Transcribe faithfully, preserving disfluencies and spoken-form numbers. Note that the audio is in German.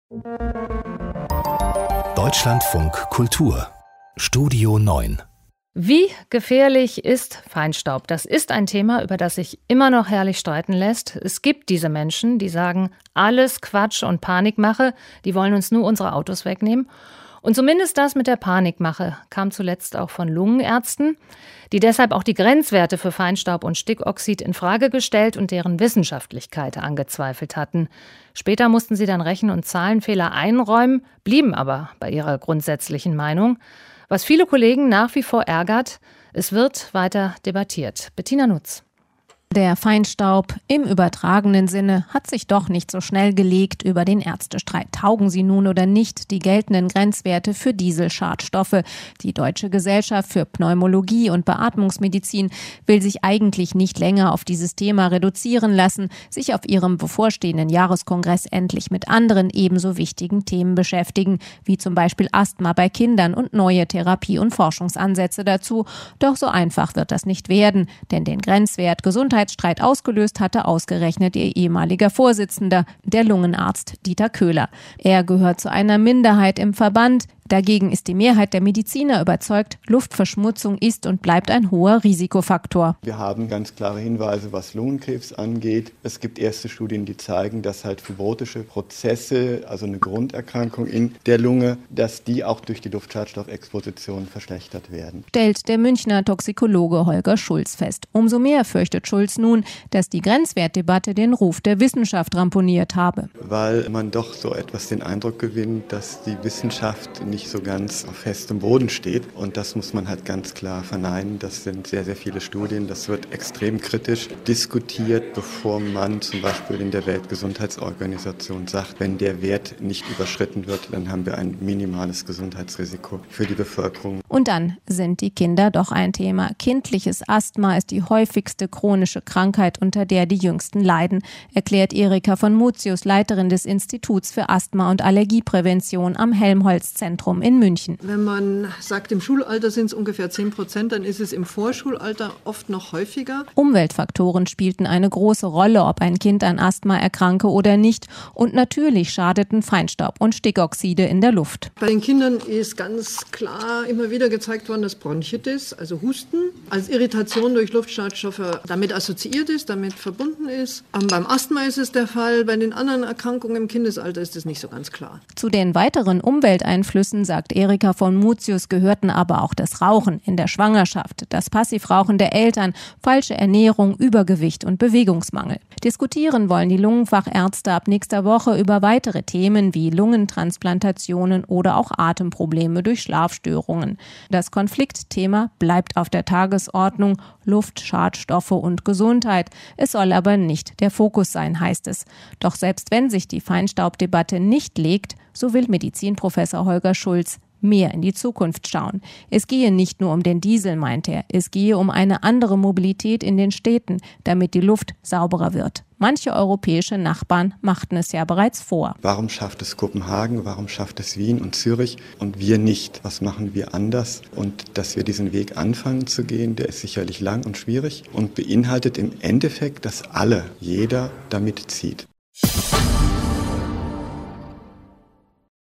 Deutschlandfunk Kultur Studio neun. Wie gefährlich ist Feinstaub? Das ist ein Thema, über das sich immer noch herrlich streiten lässt. Es gibt diese Menschen, die sagen, alles Quatsch und Panikmache, die wollen uns nur unsere Autos wegnehmen. Und zumindest das mit der Panikmache kam zuletzt auch von Lungenärzten, die deshalb auch die Grenzwerte für Feinstaub und Stickoxid in Frage gestellt und deren Wissenschaftlichkeit angezweifelt hatten. Später mussten sie dann Rechen- und Zahlenfehler einräumen, blieben aber bei ihrer grundsätzlichen Meinung. Was viele Kollegen nach wie vor ärgert, es wird weiter debattiert. Bettina Nutz. Der Feinstaub im übertragenen Sinne hat sich doch nicht so schnell gelegt über den Ärztestreit. Taugen sie nun oder nicht die geltenden Grenzwerte für Dieselschadstoffe? Die Deutsche Gesellschaft für Pneumologie und Beatmungsmedizin will sich eigentlich nicht länger auf dieses Thema reduzieren lassen, sich auf ihrem bevorstehenden Jahreskongress endlich mit anderen ebenso wichtigen Themen beschäftigen, wie zum Beispiel Asthma bei Kindern und neue Therapie- und Forschungsansätze dazu. Doch so einfach wird das nicht werden, denn den Grenzwert Gesundheit Streit ausgelöst hatte ausgerechnet ihr ehemaliger Vorsitzender, der Lungenarzt Dieter Köhler. Er gehört zu einer Minderheit im Verband. Dagegen ist die Mehrheit der Mediziner überzeugt, Luftverschmutzung ist und bleibt ein hoher Risikofaktor. Wir haben ganz klare Hinweise, was Lungenkrebs angeht. Es gibt erste Studien, die zeigen, dass halt fibrotische Prozesse, also eine Grunderkrankung in der Lunge, dass die auch durch die Luftschadstoffexposition verschlechtert werden. Stellt der Münchner Toxikologe Holger Schulz fest. Umso mehr fürchtet Schulz nun, dass die Grenzwertdebatte den Ruf der Wissenschaft ramponiert habe. Weil man doch so etwas den Eindruck gewinnt, dass die Wissenschaft nicht nicht so ganz auf festem Boden steht. Und das muss man halt ganz klar verneinen. Das sind sehr, sehr viele Studien. Das wird extrem kritisch diskutiert, bevor man zum Beispiel in der Weltgesundheitsorganisation sagt, wenn der Wert nicht überschritten wird, dann haben wir ein minimales Gesundheitsrisiko für die Bevölkerung. Und dann sind die Kinder doch ein Thema. Kindliches Asthma ist die häufigste chronische Krankheit, unter der die Jüngsten leiden, erklärt Erika von Mutius, Leiterin des Instituts für Asthma- und Allergieprävention am Helmholtz-Zentrum in München. Wenn man sagt, im Schulalter sind es ungefähr zehn Prozent, dann ist es im Vorschulalter oft noch häufiger. Umweltfaktoren spielten eine große Rolle, ob ein Kind an Asthma erkranke oder nicht. Und natürlich schadeten Feinstaub und Stickoxide in der Luft. Bei den Kindern ist ganz klar immer wieder gezeigt worden, dass Bronchitis, also Husten, als Irritation durch Luftschadstoffe damit assoziiert ist, damit verbunden ist. Aber beim Asthma ist es der Fall, bei den anderen Erkrankungen im Kindesalter ist es nicht so ganz klar. Zu den weiteren Umwelteinflüssen, sagt Erika von Mutius, gehörten aber auch das Rauchen in der Schwangerschaft, das Passivrauchen der Eltern, falsche Ernährung, Übergewicht und Bewegungsmangel. Diskutieren wollen die Lungenfachärzte ab nächster Woche über weitere Themen wie Lungentransplantationen oder auch Atemprobleme durch Schlafstörungen. Das Konfliktthema bleibt auf der Tagesordnung: Luft, Schadstoffe und Gesundheit. Es soll aber nicht der Fokus sein, heißt es. Doch selbst wenn sich die Feinstaubdebatte nicht legt, so will Medizinprofessor Holger Schulz mehr in die Zukunft schauen. Es gehe nicht nur um den Diesel, meint er. Es gehe um eine andere Mobilität in den Städten, damit die Luft sauberer wird. Manche europäische Nachbarn machten es ja bereits vor. Warum schafft es Kopenhagen, warum schafft es Wien und Zürich und wir nicht? Was machen wir anders? Und dass wir diesen Weg anfangen zu gehen, der ist sicherlich lang und schwierig und beinhaltet im Endeffekt, dass alle, jeder damit zieht.